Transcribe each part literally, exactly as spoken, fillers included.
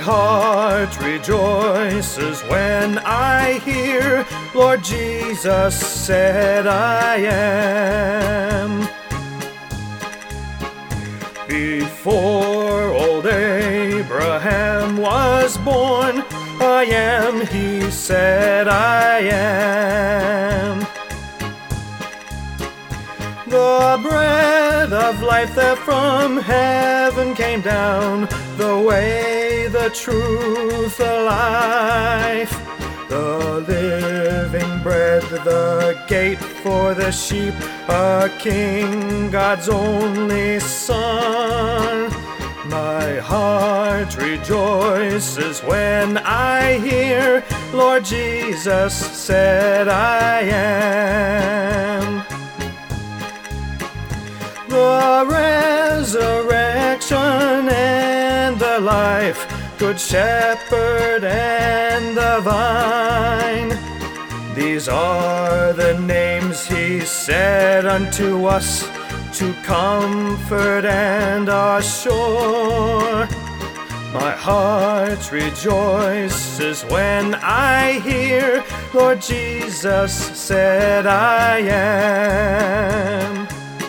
heart rejoices when I hear Lord Jesus said I am. Before old Abraham was born, I am, he said I am. The bread of life that from heaven came down, the way, the truth, the life, the living bread, the gate for the sheep, a king, God's only Son. My heart rejoices when I hear Lord Jesus said I am. The resurrection and the life, Good Shepherd and the vine, these are the names he said unto us to comfort and assure. My heart rejoices when I hear Lord Jesus said I am.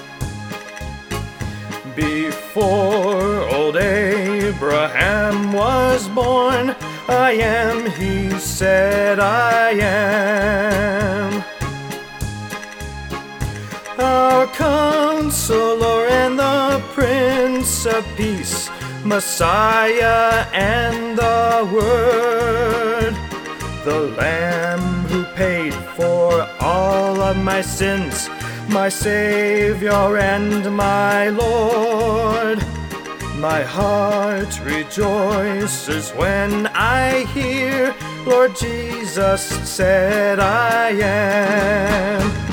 Before old Abraham was born, I am, he said I am. Our Counselor and the Prince of Peace, Messiah and the Word, the Lamb who paid for all of my sins, my Savior and my Lord. My heart rejoices when I hear Lord Jesus said I am.